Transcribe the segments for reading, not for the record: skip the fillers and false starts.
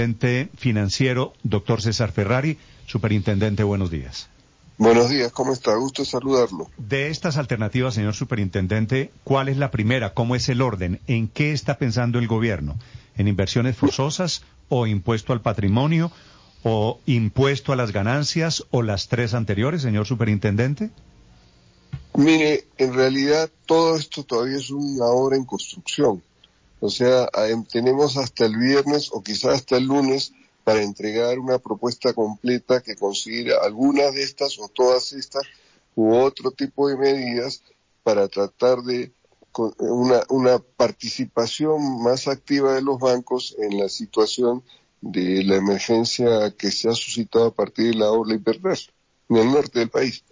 Financiero, doctor César Ferrari. Superintendente, buenos días. Buenos días, ¿cómo está? Gusto saludarlo. De estas alternativas, señor superintendente, ¿cuál es la primera? ¿Cómo es el orden? ¿En qué está pensando el gobierno? ¿En inversiones forzosas o impuesto al patrimonio o impuesto a las ganancias o las tres anteriores, señor superintendente? Mire, en realidad todo esto todavía es una obra en construcción. O sea, tenemos hasta el viernes o quizás hasta el lunes para entregar una propuesta completa que considera algunas de estas o todas estas u otro tipo de medidas para tratar de una participación más activa de los bancos en la situación de la emergencia que se ha suscitado a partir de la ola invernal en el norte del país.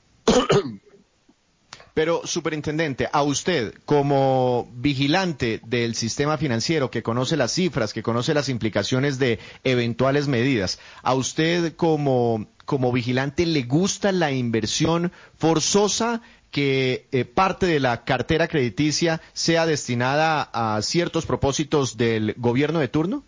Pero, superintendente, a usted, como vigilante del sistema financiero, que conoce las cifras, que conoce las implicaciones de eventuales medidas, ¿a usted como vigilante le gusta la inversión forzosa, que parte de la cartera crediticia sea destinada a ciertos propósitos del gobierno de turno?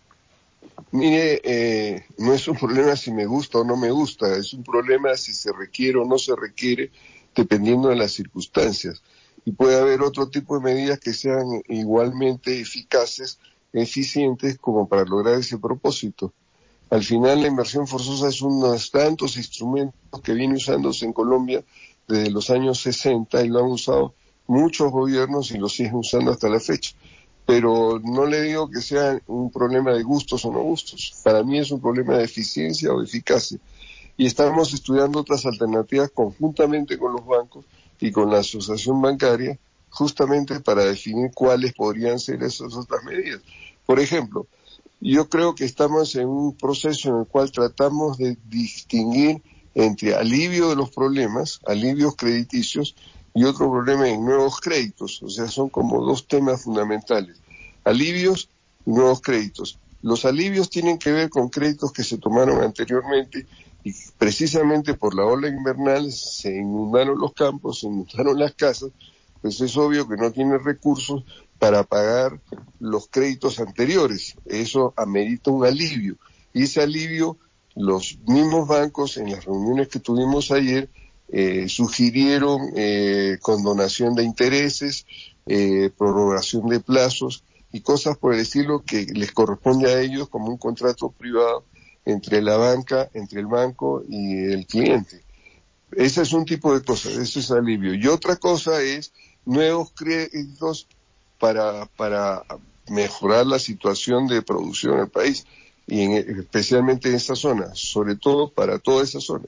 Mire, no es un problema si me gusta o no me gusta, es un problema si se requiere o no se requiere, dependiendo de las circunstancias. Y puede haber otro tipo de medidas que sean igualmente eficaces, eficientes, como para lograr ese propósito. Al final, la inversión forzosa es uno de tantos instrumentos que viene usándose en Colombia desde los años 60 y lo han usado muchos gobiernos y lo siguen usando hasta la fecha. Pero no le digo que sea un problema de gustos o no gustos. Para mí es un problema de eficiencia o eficacia. Y estamos estudiando otras alternativas conjuntamente con los bancos y con la asociación bancaria, justamente para definir cuáles podrían ser esas otras medidas. Por ejemplo, yo creo que estamos en un proceso en el cual tratamos de distinguir entre alivio de los problemas, alivios crediticios, y otro problema en nuevos créditos. O sea, son como dos temas fundamentales: alivios y nuevos créditos. Los alivios tienen que ver con créditos que se tomaron anteriormente y precisamente por la ola invernal se inundaron los campos, se inundaron las casas, pues es obvio que no tienen recursos para pagar los créditos anteriores. Eso amerita un alivio. Y ese alivio, los mismos bancos, en las reuniones que tuvimos ayer, sugirieron condonación de intereses, prorrogación de plazos y cosas por el estilo que les corresponde a ellos como un contrato privado entre la banca, entre el banco y el cliente. Ese es un tipo de cosas, ese es alivio. Y otra cosa es nuevos créditos para mejorar la situación de producción en el país, y especialmente en esa zona, sobre todo para toda esa zona.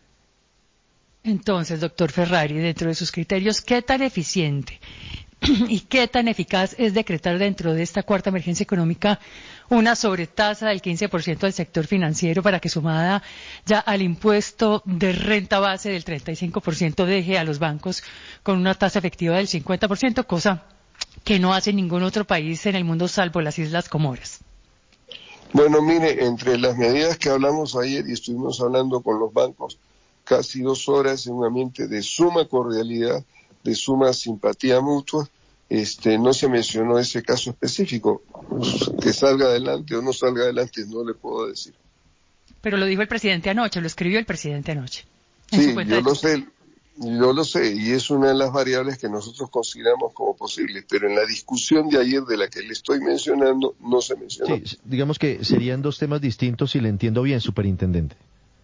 Entonces, doctor Ferrari, dentro de sus criterios, ¿qué tan eficiente y qué tan eficaz es decretar dentro de esta cuarta emergencia económica una sobretasa del 15% del sector financiero para que, sumada ya al impuesto de renta base del 35%, deje a los bancos con una tasa efectiva del 50%, cosa que no hace ningún otro país en el mundo salvo las Islas Comoras? Bueno, mire, entre las medidas que hablamos ayer y estuvimos hablando con los bancos casi 2 horas en un ambiente de suma cordialidad, de suma simpatía mutua, no se mencionó ese caso específico. Que salga adelante o no salga adelante, no le puedo decir. Pero lo dijo el presidente anoche, lo escribió el presidente anoche. Sí, yo lo sé, y es una de las variables que nosotros consideramos como posibles, pero en la discusión de ayer de la que le estoy mencionando, no se mencionó. Sí, digamos que serían dos temas distintos, si le entiendo bien, superintendente.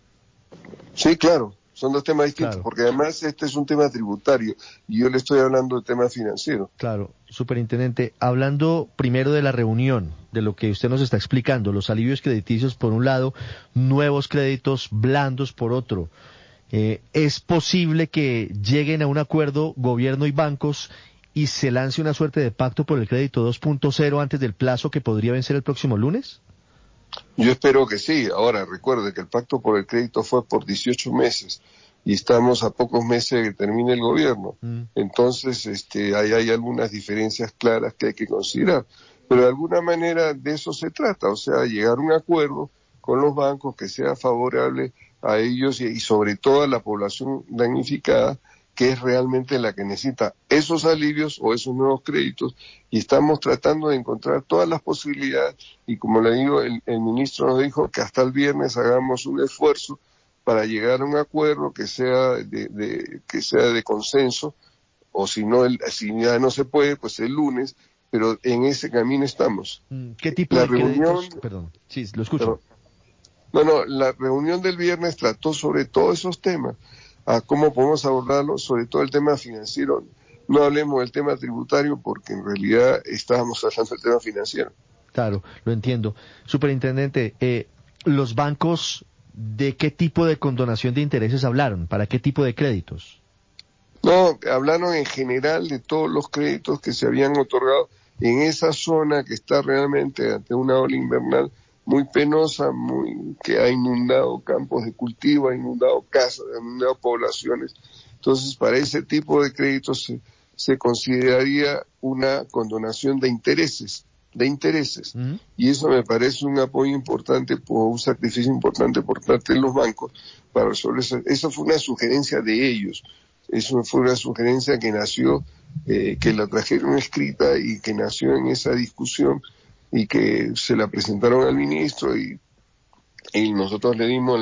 Sí, claro, son dos temas distintos, Claro. porque además este es un tema tributario y yo le estoy hablando de tema financiero. Claro, superintendente, hablando primero de la reunión, de lo que usted nos está explicando, los alivios crediticios por un lado, nuevos créditos blandos por otro, ¿es posible que lleguen a un acuerdo gobierno y bancos y se lance una suerte de pacto por el crédito 2.0 antes del plazo que podría vencer el próximo lunes? Yo espero que sí. Ahora, recuerde que el pacto por el crédito fue por 18 meses y estamos a pocos meses de que termine el gobierno. Entonces, ahí hay algunas diferencias claras que hay que considerar. Pero de alguna manera de eso se trata, o sea, llegar a un acuerdo con los bancos que sea favorable a ellos y sobre todo a la población damnificada, que es realmente la que necesita esos alivios o esos nuevos créditos, y estamos tratando de encontrar todas las posibilidades, y como le digo, el ministro nos dijo que hasta el viernes hagamos un esfuerzo para llegar a un acuerdo que sea de consenso, o si ya no se puede, pues el lunes, pero en ese camino estamos. ¿Qué tipo de créditos? Perdón, sí, lo escucho. La reunión del viernes trató sobre todos esos temas, a cómo podemos abordarlo, sobre todo el tema financiero. No hablemos del tema tributario porque en realidad estábamos hablando del tema financiero. Claro, lo entiendo. Superintendente, ¿los bancos de qué tipo de condonación de intereses hablaron? ¿Para qué tipo de créditos? No, hablaron en general de todos los créditos que se habían otorgado en esa zona que está realmente ante una ola invernal muy penosa, que ha inundado campos de cultivo, ha inundado casas, ha inundado poblaciones. Entonces, para ese tipo de créditos se consideraría una condonación de intereses. Uh-huh. Y eso me parece un apoyo importante, un sacrificio importante por parte de los bancos para resolver eso. Eso fue una sugerencia de ellos. Eso fue una sugerencia que nació, que la trajeron escrita y que nació en esa discusión y que se la presentaron al ministro y nosotros le dimos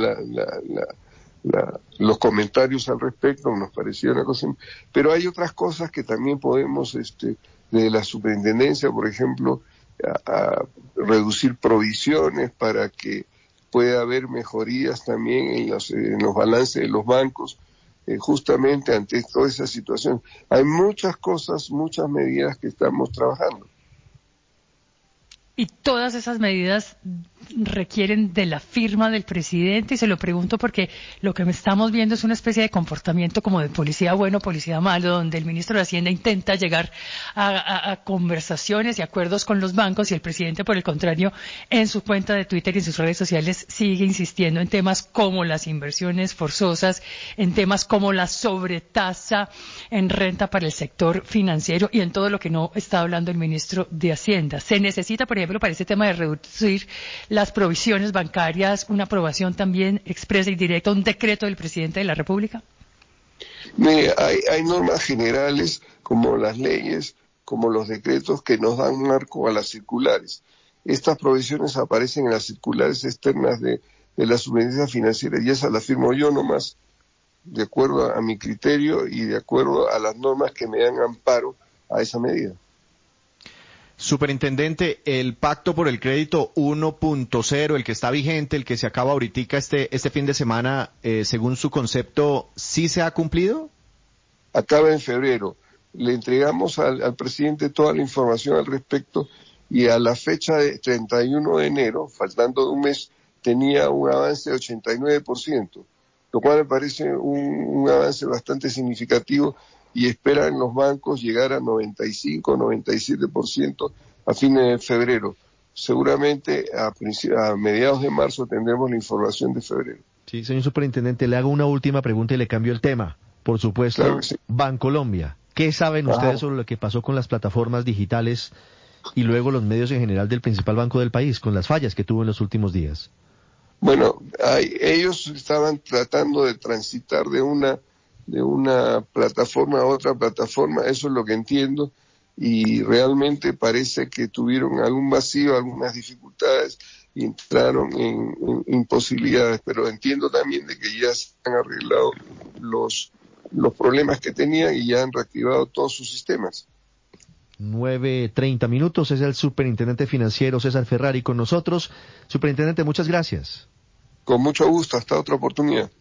los comentarios al respecto, nos pareció una cosa. Pero hay otras cosas que también podemos, de la superintendencia, por ejemplo, a reducir provisiones para que pueda haber mejorías también en los balances de los bancos, justamente ante toda esa situación. Hay muchas cosas, muchas medidas que estamos trabajando. Y todas esas medidas requieren de la firma del presidente, y se lo pregunto porque lo que estamos viendo es una especie de comportamiento como de policía bueno, policía malo, donde el ministro de Hacienda intenta llegar a conversaciones y acuerdos con los bancos, y el presidente, por el contrario, en su cuenta de Twitter y en sus redes sociales sigue insistiendo en temas como las inversiones forzosas, en temas como la sobretasa en renta para el sector financiero y en todo lo que no está hablando el ministro de Hacienda. Se necesita, por ejemplo, para ese tema de reducir las provisiones bancarias, una aprobación también expresa y directa, un decreto del presidente de la República. Mire, hay normas generales como las leyes, como los decretos que nos dan marco a las circulares. Estas provisiones aparecen en las circulares externas de la superintendencia financiera y esas las firmo yo nomás, de acuerdo a mi criterio y de acuerdo a las normas que me dan amparo a esa medida. Superintendente, el pacto por el crédito 1.0, el que está vigente, el que se acaba ahorita este fin de semana, según su concepto, ¿sí se ha cumplido? Acaba en febrero. Le entregamos al presidente toda la información al respecto y a la fecha de 31 de enero, faltando un mes, tenía un avance de 89%, lo cual me parece un avance bastante significativo y esperan los bancos llegar a 95, 97% a fines de febrero. Seguramente a mediados de marzo tendremos la información de febrero. Sí, señor superintendente, le hago una última pregunta y le cambio el tema. Por supuesto, claro que sí. Bancolombia. ¿Qué saben ustedes sobre lo que pasó con las plataformas digitales y luego los medios en general del principal banco del país, con las fallas que tuvo en los últimos días? Bueno, ellos estaban tratando de transitar de una plataforma a otra plataforma, eso es lo que entiendo, y realmente parece que tuvieron algún vacío, algunas dificultades y entraron en imposibilidades, pero entiendo también de que ya se han arreglado los problemas que tenían y ya han reactivado todos sus sistemas. 9:30, es el superintendente financiero César Ferrari con nosotros. Superintendente, muchas gracias. Con mucho gusto, hasta otra oportunidad.